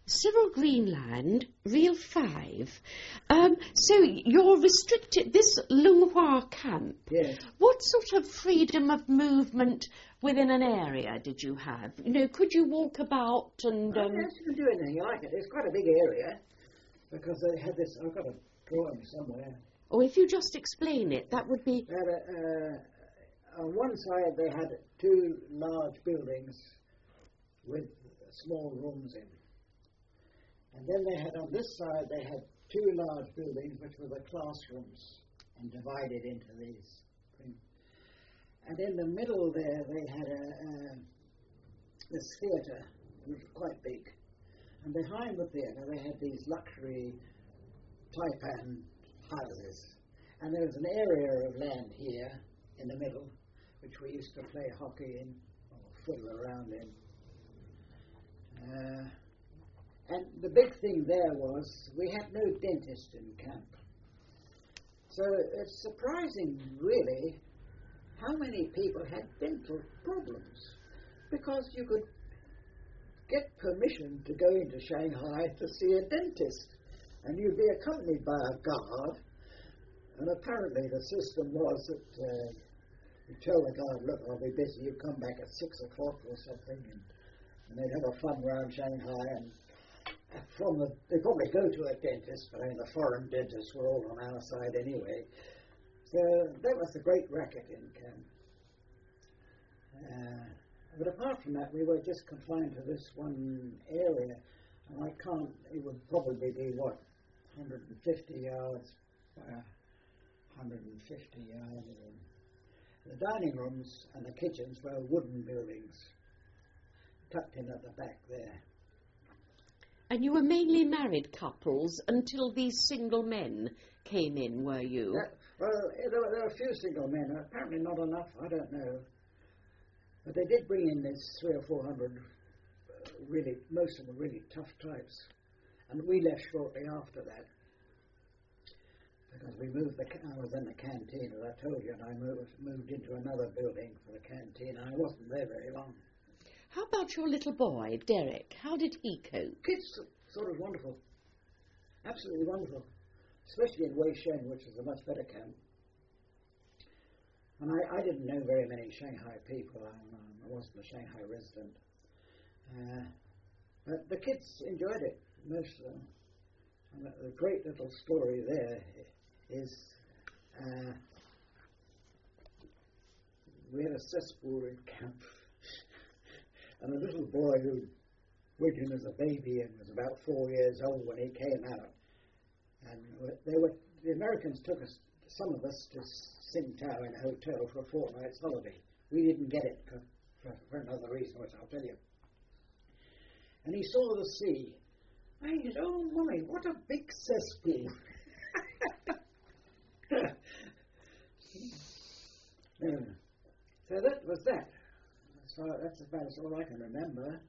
Cyril Greenland, Real 5. So you're restricted, this Lung Hua camp. Yes. What sort of freedom of movement within an area did you have? You know, could you walk about and... Yes, you can do anything you like it. It's quite a big area, because they had this, I've got a drawing somewhere. Or if you just explain it, that would be... They had on one side they had 2 large buildings with small rooms in. And then they had, on this side, they had 2 large buildings, which were the classrooms, and divided into these things. And in the middle there, they had this theatre, which was quite big. And behind the theatre, they had these luxury taipan houses. And there was an area of land here, in the middle, which we used to play hockey in, or fiddle around in. And the big thing there was we had no dentist in camp. So it's surprising, really, how many people had dental problems, because you could get permission to go into Shanghai to see a dentist, and you'd be accompanied by a guard, and apparently the system was that you tell the guard, look, I'll be busy, you come back at 6 o'clock or something, and they'd have a fun round Shanghai, and they probably go to a dentist, but I mean the foreign dentists were all on our side anyway. So that was the great racket in camp. But apart from that, we were just confined to this one area, and it would probably be, 150 yards by 150 yards. The dining rooms and the kitchens were wooden buildings, tucked in at the back there. And you were mainly married couples until these single men came in, were you? Well, there were a few single men, apparently not enough, I don't know. But they did bring in this 300 or 400, most of them really tough types. And we left shortly after that, because we moved, I was in the canteen, as I told you, and I moved into another building for the canteen. I wasn't there very long. How about your little boy, Derek? How did he cope? Kids, sort of wonderful. Absolutely wonderful. Especially in Weishen, which is a much better camp. And I didn't know very many Shanghai people. I wasn't a Shanghai resident. But the kids enjoyed it, most of them. And the great little story there is we had a cesspool in camp. And a little boy who went in as a baby and was about 4 years old when he came out. And the Americans took some of us to Tsingtao in a hotel for a fortnight's holiday. We didn't get it for another reason, which I'll tell you. And he saw the sea. And he said, oh, Mommy, what a big cesspool. So that was that. So that's about all I can remember.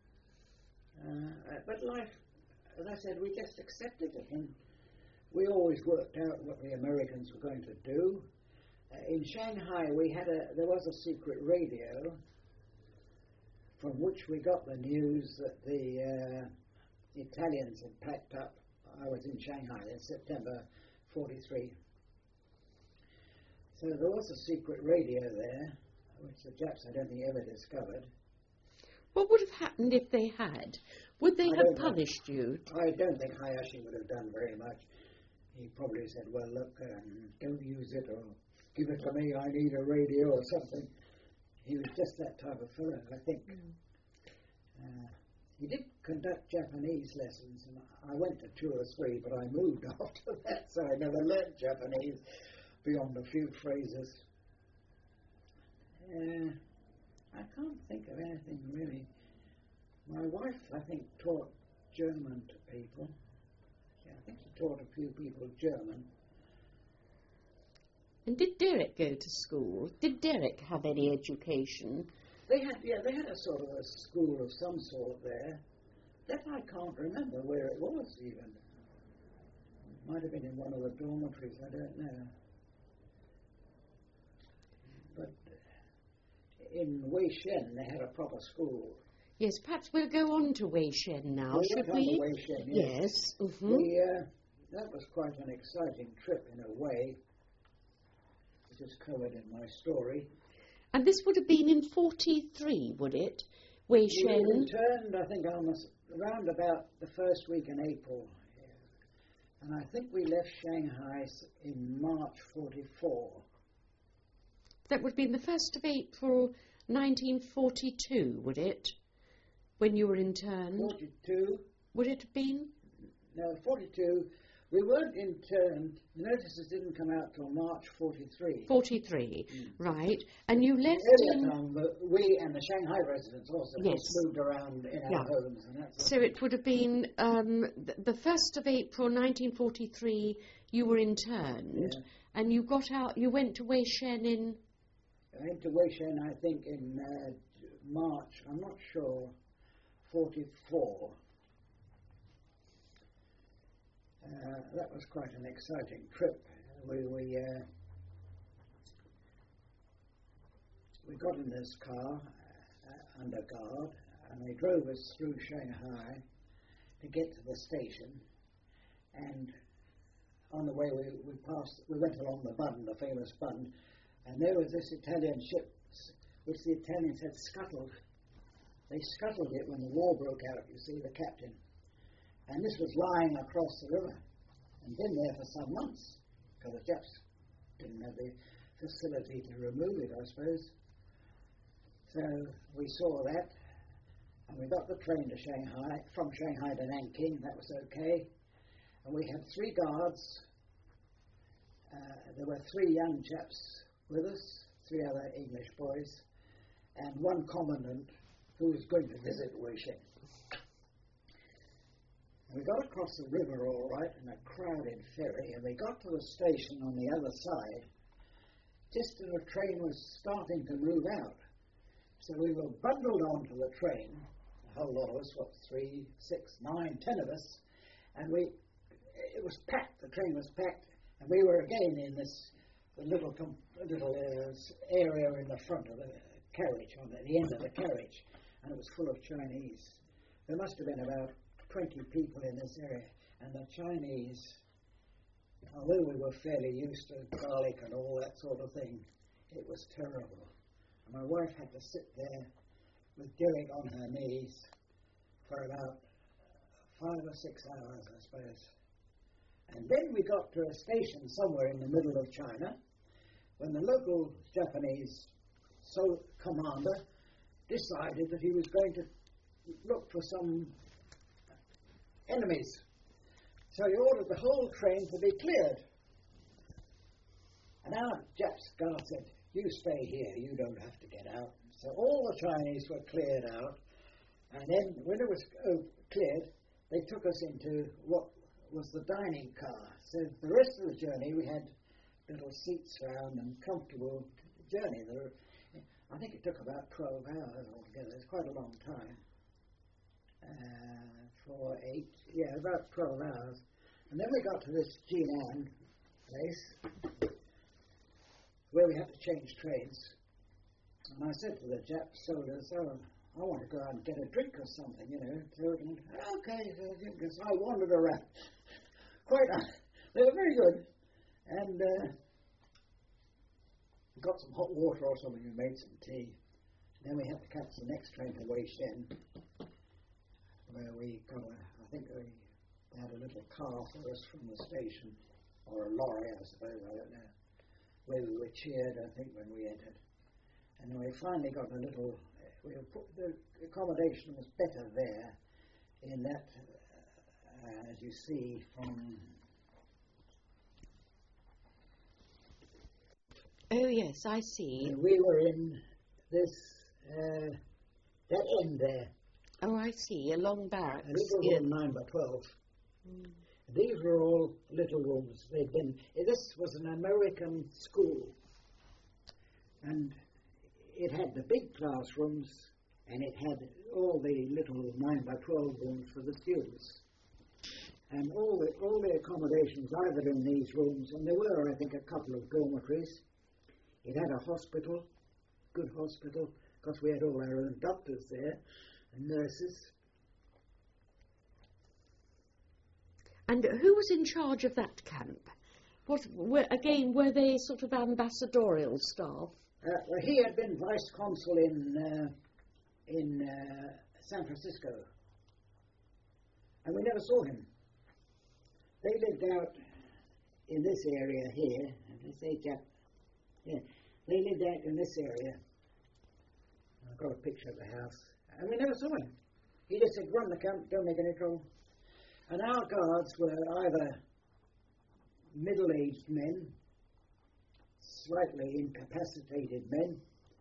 But life, as I said, we just accepted it. And we always worked out what the Americans were going to do. In Shanghai, there was a secret radio from which we got the news that the Italians had packed up. I was in Shanghai in September 43. So there was a secret radio there, which the Japs, I don't think, ever discovered. What would have happened if they had? Would they have punished you? I don't think Hayashi would have done very much. He probably said, well, look, don't use it, or give it to me, I need a radio or something. He was just that type of fellow, I think. He did conduct Japanese lessons, and I went to 2 or 3, but I moved after that, so I never learnt Japanese beyond a few phrases. I can't think of anything really. My wife, I think, taught German to people. Yeah, I think she taught a few people German. And did Derek go to school? Did Derek have any education? They had a sort of a school of some sort there. That I can't remember where it was even. It might have been in one of the dormitories, I don't know. But in Weishen, they had a proper school. Yes, perhaps we'll go on to Wei Shen now, should On we? to Wei Shen, Yes. Mm-hmm. That was quite an exciting trip in a way, which is covered in my story. And this would have been in 43, would it? Wei Shen? We returned, I think, almost around about the first week in April. And I think we left Shanghai in March 44. That would have been the 1st of April 1942, would it? When you were interned? 42. Would it have been? No, 42. We weren't interned. The notices didn't come out till March 43. 43, right. And you left Earlier in... time, we and the Shanghai residents also Yes. moved around in our homes. And that So it would have been the 1st of April 1943 you were interned, and you got out, you went to Wei Shen in... I went to Wei Shen, I think, in March, I'm not sure, 44. That was quite an exciting trip. We got in this car under guard, and they drove us through Shanghai to get to the station. And on the way, we went along the Bund, the famous Bund, and there was this Italian ship which the Italians had scuttled. They scuttled it when the war broke out, you see, the captain. And this was lying across the river and been there for some months because the Japs didn't have the facility to remove it, I suppose. So we saw that, and we got the train to Shanghai, from Shanghai to Nanking. That was okay. And we had 3 guards. There were 3 young chaps with us, 3 other English boys, and 1 commandant who was going to visit Wei Shen. We got across the river all right in a crowded ferry, and we got to the station on the other side just as the train was starting to move out. So we were bundled onto the train, a whole lot of us, 3, 6, 9, 10 of us, and it was packed, the train was packed, and we were again in this little area in the front of the carriage, on the end of the carriage, and it was full of Chinese. There must have been about 20 people in this area, and the Chinese, although we were fairly used to garlic and all that sort of thing, it was terrible. And my wife had to sit there with Derek on her knees for about 5 or 6 hours, I suppose. And then we got to a station somewhere in the middle of China when the local Japanese commander decided that he was going to look for some enemies. So he ordered the whole train to be cleared. And our Japs guard said, "You stay here, you don't have to get out." So all the Chinese were cleared out, and then when it was cleared, they took us into what was the dining car. So the rest of the journey we had little seats around and comfortable journey. I think it took about 12 hours altogether. It's quite a long time. 4, 8, about 12 hours. And then we got to this Jinan place where we had to change trains. And I said to the Jap soldiers, I want to go out and get a drink or something, okay, so I wandered around. They were very good. And got some hot water or something and made some tea. Then we had to catch the next train to Wei Shen, where we got they had a little car for us from the station, or a lorry, I suppose, I don't know, where we were cheered, I think, when we entered. And then we finally got the accommodation was better there, in that, as you see from... Oh, yes, I see. We were in this, that end there. Oh, I see, a long barracks. A little room 9 by 12. Mm. These were all little rooms. This was an American school. And it had the big classrooms, and it had all the little 9 by 12 rooms for the students. And all the accommodations either in these rooms, and there were, I think, a couple of dormitories. It had a hospital, good hospital, because we had all our own doctors there. and nurses. And who was in charge of that camp? Were they sort of ambassadorial staff? Well, he had been vice consul in San Francisco, and we never saw him. They lived out in this area here, and they say they lived out in this area. I've got a picture of the house, and we never saw him. He just said, "Run the camp, don't make any trouble." And our guards were either middle-aged men, slightly incapacitated men,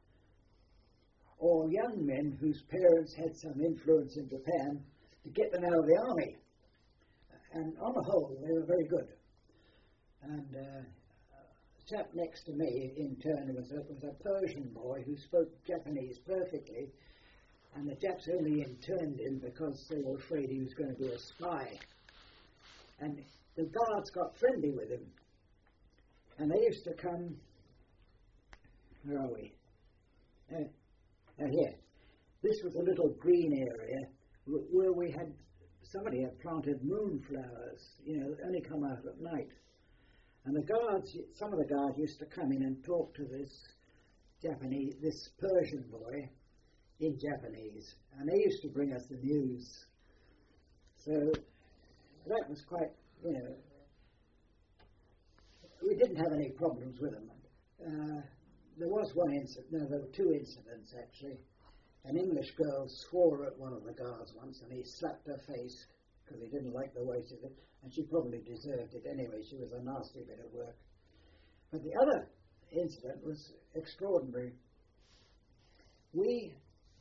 or young men whose parents had some influence in Japan to get them out of the army. And on the whole, they were very good. And a chap next to me, in turn, was a Persian boy who spoke Japanese perfectly, and the Japs only interned him because they were afraid he was going to be a spy. And the guards got friendly with him, and they used to come. Where are we? Here. This was a little green area where somebody had planted moonflowers, only come out at night. And some of the guards used to come in and talk to this Persian boy in Japanese, and they used to bring us the news. So that was quite, we didn't have any problems with them. There was there were two incidents actually. An English girl swore at one of the guards once, and he slapped her face because he didn't like the way she did it, and she probably deserved it anyway. She was a nasty bit of work. But the other incident was extraordinary. We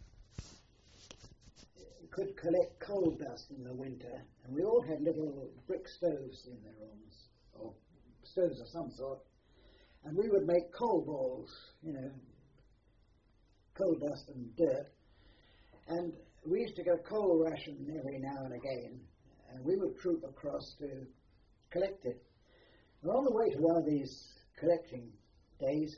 could collect coal dust in the winter, and we all had little brick stoves in the rooms, or stoves of some sort, and we would make coal balls, coal dust and dirt, and we used to get a coal ration every now and again, and we would troop across to collect it. And on the way to one of these collecting days,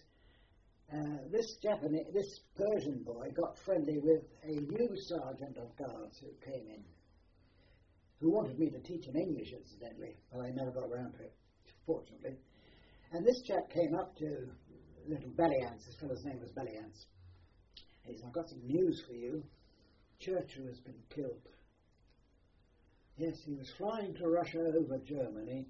this Persian boy got friendly with a new sergeant of guards who came in, who wanted me to teach him English, incidentally, but I never got around to it, fortunately. And this chap came up to little Belliance. This fellow's name was Belliance. He said, "I've got some news for you. Churchill has been killed." Yes, he was flying to Russia over Germany.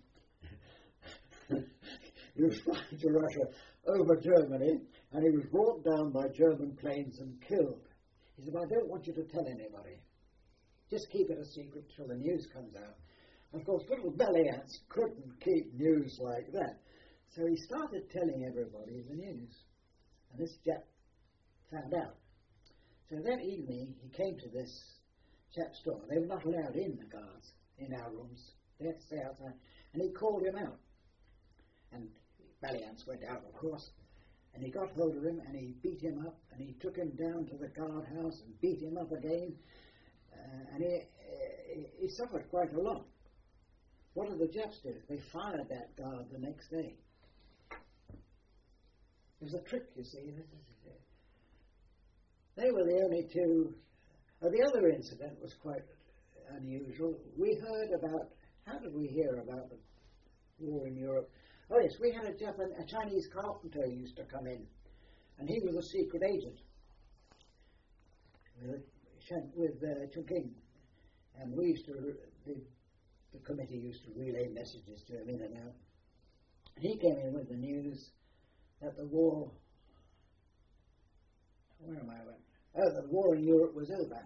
He was flying to Russia over Germany, and he was brought down by German planes and killed. He said, "I don't want you to tell anybody. Just keep it a secret till the news comes out." Of course, little Belliance couldn't keep news like that. So he started telling everybody the news. And this chap found out. So that evening, he came to this chap's door. They were not allowed in, the guards, in our rooms. They had to stay outside. And he called him out. And Belliance went out, of course. And he got hold of him, and he beat him up, and he took him down to the guardhouse and beat him up again. And he suffered quite a lot. What did the Japs do? They fired that guard the next day. It was a trick, you see. They were the only two. The other incident was quite unusual. We heard about, how did we hear about the war in Europe? Oh yes, we had a Chinese carpenter who used to come in, and he was a secret agent with Chongqing, and we used to, the committee used to relay messages to him in and out. He came in with the news that the war, the war in Europe was over.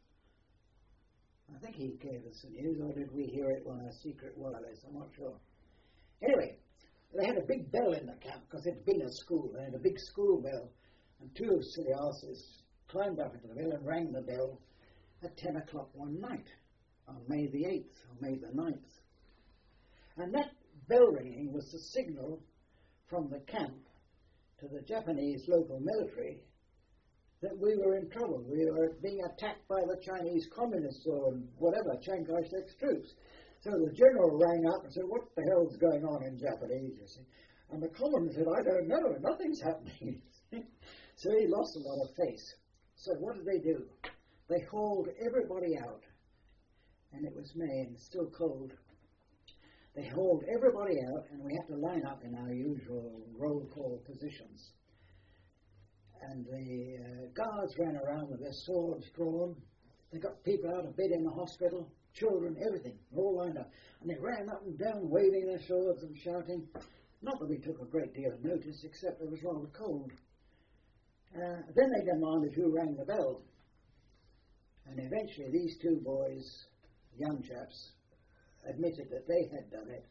I think he gave us the news, or did we hear it on a secret wireless? I'm not sure. Anyway, they had a big bell in the camp because it had been a school. They had a big school bell, and two silly asses climbed up into the bell and rang the bell at 10 o'clock one night on May the 8th or May the 9th. And that bell ringing was the signal from the camp to the Japanese local military that we were in trouble. We were being attacked by the Chinese communists or whatever, Chiang Kai-shek's troops. So the general rang up and said, "What the hell's going on in Japanese, you see?" And the commandant said, "I don't know, nothing's happening." So he lost a lot of face. So what did they do? they hauled everybody out, and it was May and still cold. They hauled everybody out, and we had to line up in our usual roll call positions. And the guards ran around with their swords drawn. They got people out of bed in the hospital, children, everything, all lined up. And they ran up and down, waving their swords and shouting. Not that we took a great deal of notice, except it was rather cold. Then they demanded who rang the bell. And eventually these two boys, young chaps, admitted that they had done it.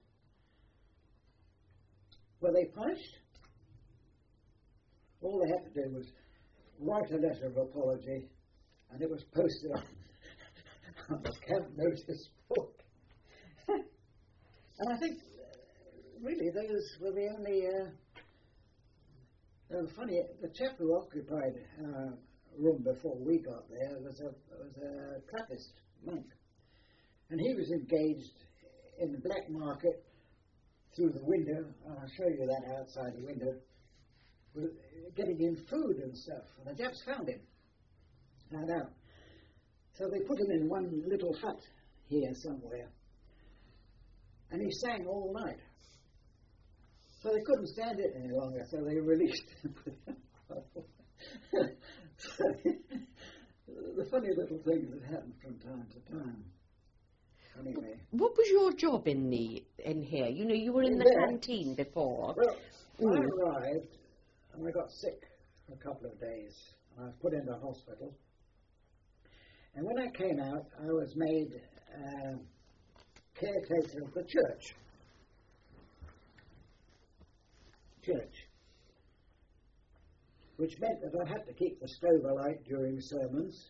Were they punished? All they had to do was write a letter of apology, and it was posted on the camp notice board. And I think, really, those were the only... funny, the chap who occupied our room before we got there was a Trappist monk. And he was engaged in the black market through the window. I'll show you that outside the window. Getting in food and stuff. And the Japs found out. So they put him in one little hut here somewhere. And he sang all night. So they couldn't stand it any longer, so they released him. The funny little things that happen from time to time. Anyway. What was your job in here? You know, you were in the canteen before. Well, I arrived and I got sick for a couple of days. I was put into hospital. And when I came out, I was made caretaker of the church. Which meant that I had to keep the stove alight during sermons,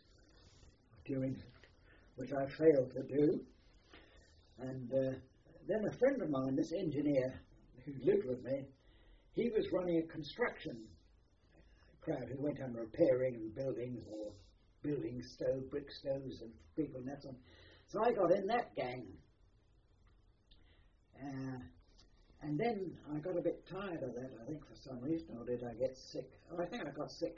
which I failed to do. And then a friend of mine, this engineer who lived with me, he was running a construction crowd who went on repairing buildings or building brick stoves and people and that sort. So I got in that gang. And then I got a bit tired of that, I think, for some reason, or did I get sick? Oh, I think I got sick.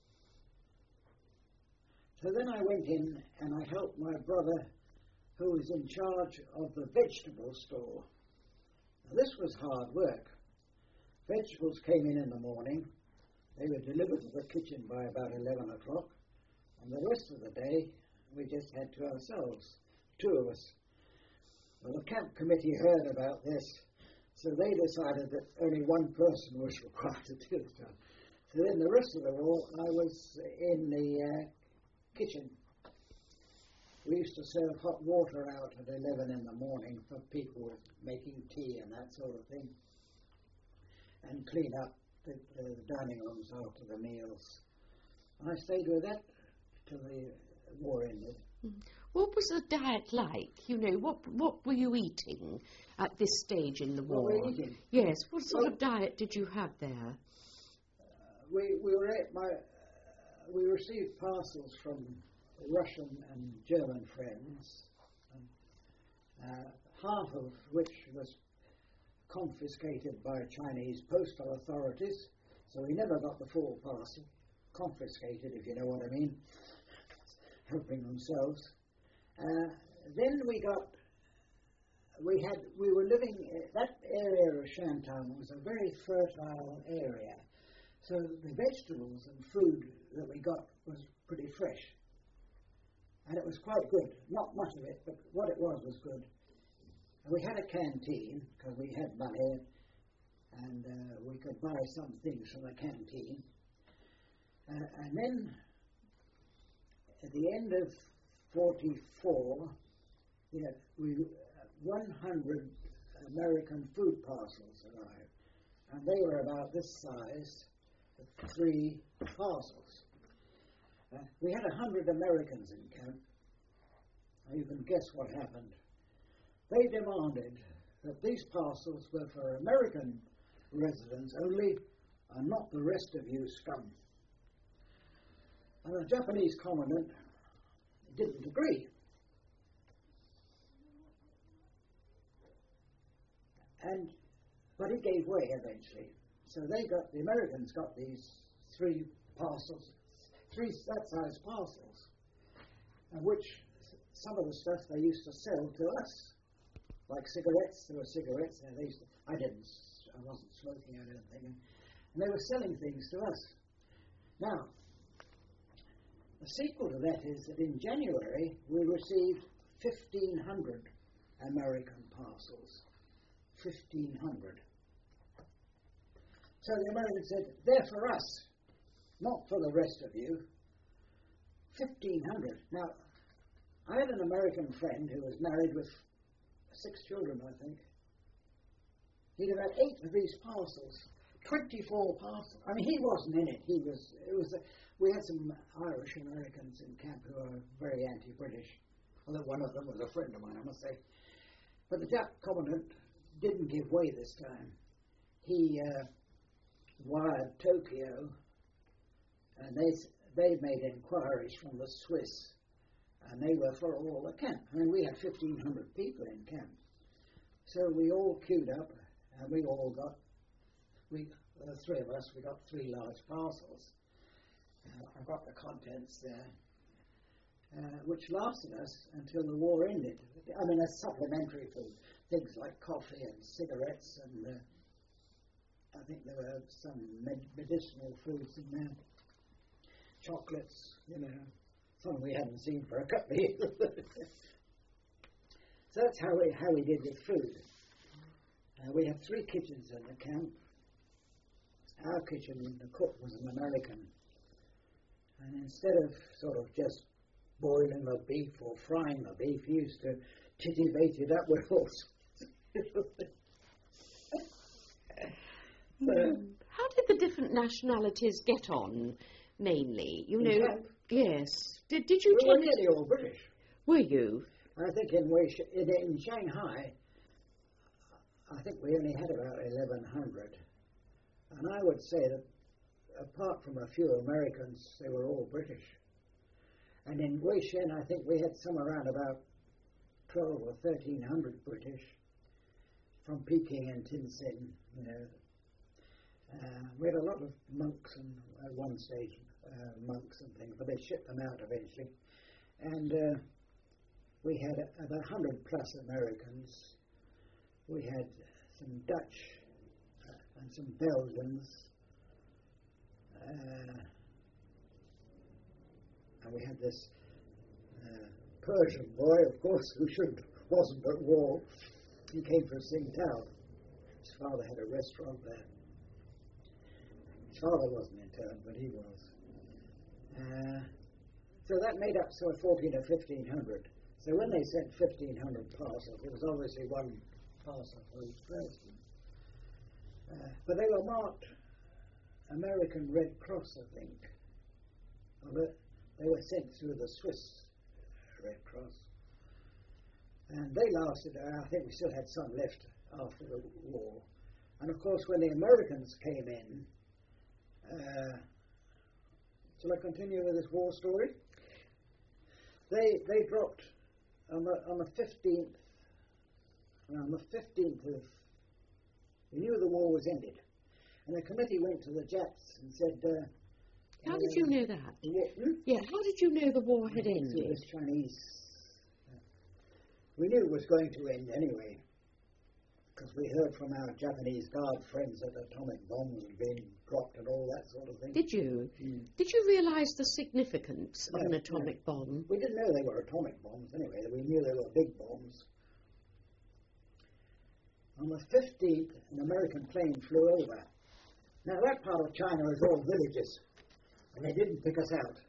So then I went in and I helped my brother, who was in charge of the vegetable store. Now, this was hard work. Vegetables came in the morning. They were delivered to the kitchen by about 11 o'clock. And the rest of the day, we just had to ourselves, two of us. Well, the camp committee heard about this. So they decided that only one person was required to do the job. So then the rest of the war, I was in the kitchen. We used to serve hot water out at 11 in the morning for people making tea and that sort of thing. And clean up the dining rooms after the meals. And I stayed with that till the war ended. What was the diet like? You know, what were you eating at this stage in the war? What were we eating? Yes, what sort of diet did you have there? We received parcels from Russian and German friends, half of which was confiscated by Chinese postal authorities, so we never got the full parcel. Confiscated, if you know what I mean, helping themselves. Then we were living, that area of Shantung was a very fertile area, so the vegetables and food that we got was pretty fresh. And it was quite good. Not much of it, but what it was good. And we had a canteen, because we had money, and we could buy some things from the canteen. And then, at the end of 44, 100 American food parcels arrived. And they were about this size, 3 parcels. We had 100 Americans in camp. Now you can guess what happened. They demanded that these parcels were for American residents only, and not the rest of you scum. And the Japanese commandant didn't agree. But he gave way eventually. So the Americans got these 3 parcels, 3 that size parcels. and which some of the stuff they used to sell to us, like cigarettes. There were cigarettes, and I wasn't smoking, I don't think, and they were selling things to us. Now, the sequel to that is that in January we received 1,500 American parcels. 1,500. So the Americans said, they're for us, not for the rest of you. 1,500. Now, I had an American friend who was married with 6 children, I think. He'd have had 8 of these parcels, 24 parcels. I mean, he wasn't in it. We had some Irish Americans in camp who were very anti-British. Although one of them was a friend of mine, I must say. But the Dutch commandant didn't give way this time. He wired Tokyo, and they made inquiries from the Swiss, and they were for all the camp. I mean, we had 1,500 people in camp. So we all queued up, and we all got, the 3 of us, we got 3 large parcels. I've got the contents there, which lasted us until the war ended. I mean, as supplementary food, things like coffee and cigarettes, and I think there were some medicinal foods in there. Chocolates, some we hadn't seen for a couple of years. So that's how we did with food. We had 3 kitchens in the camp. Our kitchen, the cook was an American. And instead of sort of just boiling the beef or frying the beef, he used to tittivate it up with all How did the different nationalities get on, mainly? Yes. Did you We were nearly all British. Were you? I think in Shanghai, I think we only had about 1,100. And I would say that apart from a few Americans, they were all British. And in Weishen, I think we had somewhere around about 12 or 1,300 British from Peking and Tientsin, we had a lot of monks at one stage, monks and things, but they shipped them out eventually. And we had about 100 plus Americans. We had some Dutch and some Belgians. And we had this Persian boy, of course, who wasn't at war. He came from Tsingtao. His father had a restaurant there. His father wasn't interned, but he was. So that made up sort of 1,400 or 1,500. So when they sent 1,500 parcels, it was obviously one parcel for each person. But they were marked American Red Cross, I think. They were sent through the Swiss Red Cross. And they lasted, I think we still had some left after the war. And of course, when the Americans came in, shall I continue with this war story? They dropped on the 15th, of, we knew the war was ended. And the committee went to the Japs and said... how did you know that? Yeah, how did you know the war had ended? It was Chinese. We knew it was going to end anyway, because we heard from our Japanese guard friends that atomic bombs had been dropped and all that sort of thing. Did you? Mm. Did you realise the significance of an atomic bomb? We didn't know they were atomic bombs anyway. We knew they were big bombs. On the 15th, an American plane flew over. Now, that part of China is all villages, and they didn't pick us out.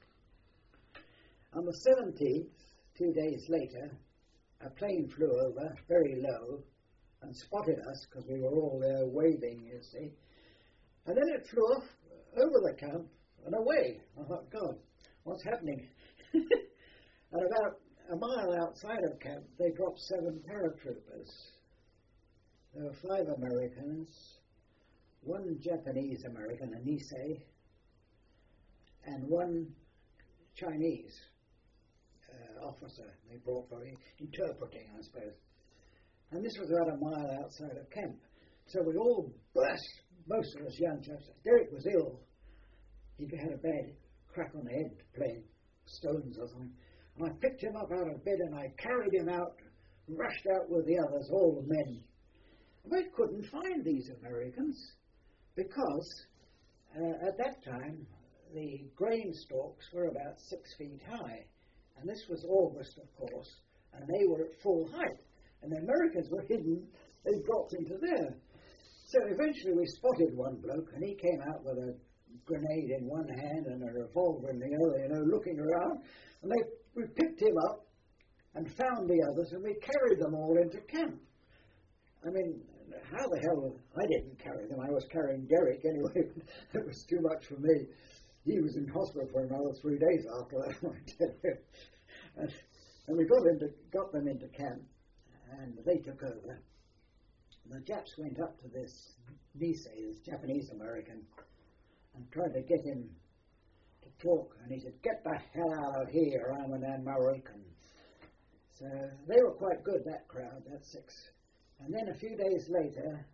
On the 17th, 2 days later, a plane flew over, very low, and spotted us, because we were all there waving, you see. And then it flew off over the camp and away. I thought, God, what's happening? And about a mile outside of camp, they dropped 7 paratroopers. There were 5 Americans, 1 Japanese American, a Nisei, and 1 Chinese officer they brought for interpreting, I suppose. And this was about a mile outside of camp. So we all burst, most of us young chaps. Derek was ill. He had a bad crack on the head playing stones or something. And I picked him up out of bed and I carried him out, rushed out with the others, all the men. And we couldn't find these Americans because at that time the grain stalks were about 6 feet high. And this was August, of course, and they were at full height. And the Americans were hidden, they dropped into there. So eventually we spotted one bloke, and he came out with a grenade in one hand and a revolver in the other, looking around. And we picked him up and found the others, and we carried them all into camp. I mean, how the hell... I didn't carry them. I was carrying Derek anyway. It was too much for me. He was in hospital for another 3 days after that, I tell you. And we got them into camp, and they took over. The Japs went up to this Nisei, this Japanese-American, and tried to get him to talk. And he said, "Get the hell out of here, I'm an American." So they were quite good, that crowd, that 6. And then a few days later,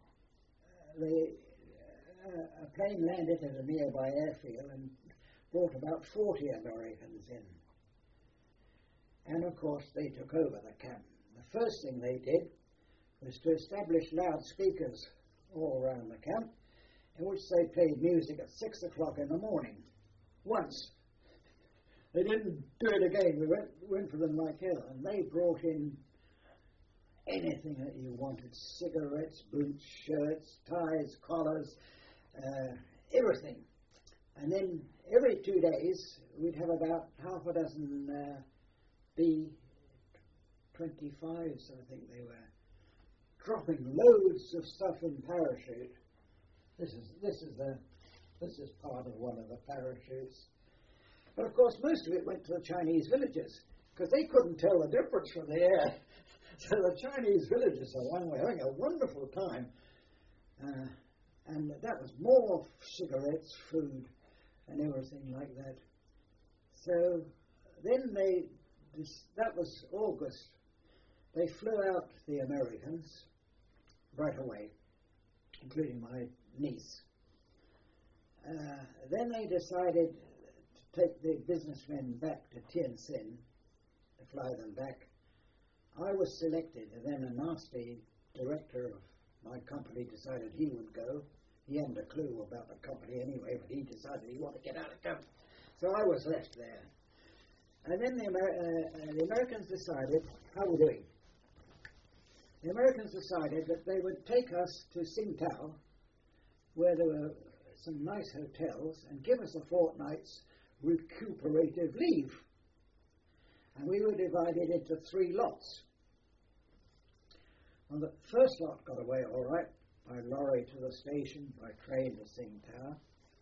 a plane landed at a nearby airfield and brought about 40 Americans in. And of course they took over the camp. The first thing they did was to establish loudspeakers all around the camp, in which they played music at 6 o'clock in the morning. Once. They didn't do it again. We went for them like hell, and they brought in anything that you wanted: cigarettes, boots, shirts, ties, collars, everything. And then every 2 days we'd have about half a dozen B-25s, I think they were, dropping loads of stuff in parachute. This is part of one of the parachutes. But of course most of it went to the Chinese villages, because they couldn't tell the difference from the air. So the Chinese villages were having a wonderful time. And that was more cigarettes, food, and everything like that. So then that was August. They flew out the Americans right away, including my niece. Then they decided to take the businessmen back to Tientsin, to fly them back. I was selected, and then a nasty director of my company decided he would go. He hadn't a clue about the company anyway, but he decided he wanted to get out of camp. So I was left there. And then the Americans decided, how are we doing? The Americans decided that they would take us to Tsingtao, where there were some nice hotels, and give us a fortnight's recuperative leave. And we were divided into 3 lots. Well, the first lot got away all right, by lorry to the station, by train to Tsingtao.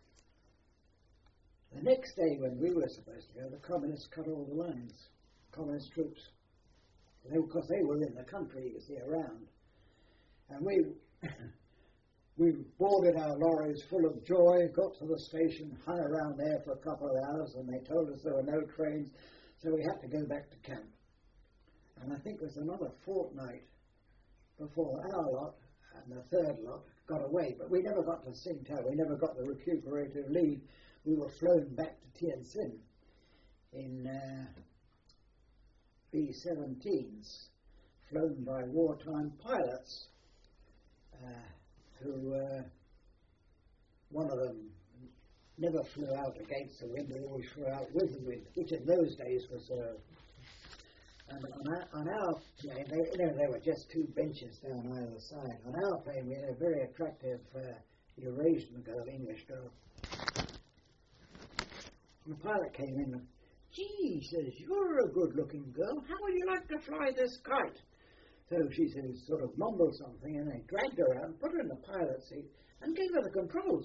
The next day when we were supposed to go, the communists cut all the lines, communist troops. Because they were in the country, you see, around. And we boarded our lorries full of joy, got to the station, hung around there for a couple of hours, and they told us there were no trains, so we had to go back to camp. And I think it was another fortnight before our lot and the third lot got away, but we never got to Tsingtao, we never got the recuperative leave. We were flown back to Tientsin in B-17s, flown by wartime pilots, who one of them never flew out against the wind, they always flew out with the wind, which in those days was... And on our plane, there were just 2 benches down either side. On our plane, we had a very attractive Eurasian girl, English girl. And the pilot came in and, "Gee," he says, "you're a good-looking girl. How would you like to fly this kite?" So she said, sort of mumbled something, and they dragged her out and put her in the pilot seat and gave her the controls.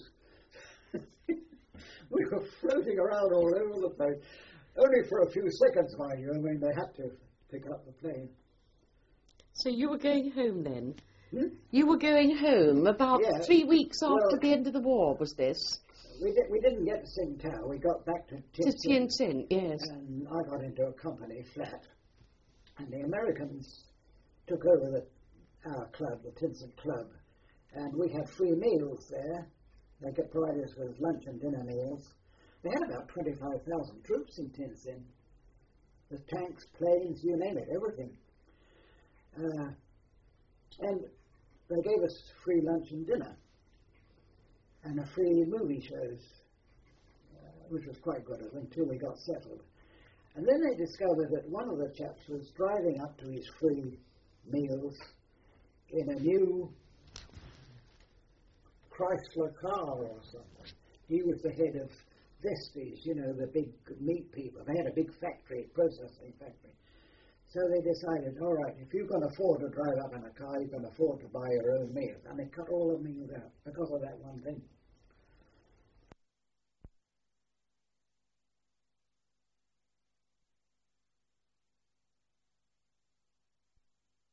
We were floating around all over the place, only for a few seconds, mind you. I mean, they had to pick up the plane. So you were going home then? You were going home about 3 weeks after the end of the war, was this? We didn't get to Tsingtao. We got back to Tientsin. To Tientsin, yes. And I got into a company flat. And the Americans took over our club, the Tientsin Club. And we had free meals there. They could provide us with lunch and dinner meals. They had about 25,000 troops in Tientsin. the tanks, planes, you name it, everything. And they gave us free lunch and dinner and a free movie shows, which was quite good until we got settled. And then they discovered that one of the chaps was driving up to his free meals in a new Chrysler car or something. He was the head of Vestige, you know, the big meat people. They had a big factory, processing factory. So they decided, all right, if you can afford to drive up in a car, you can afford to buy your own meals. And they cut all the meals out because of that one thing.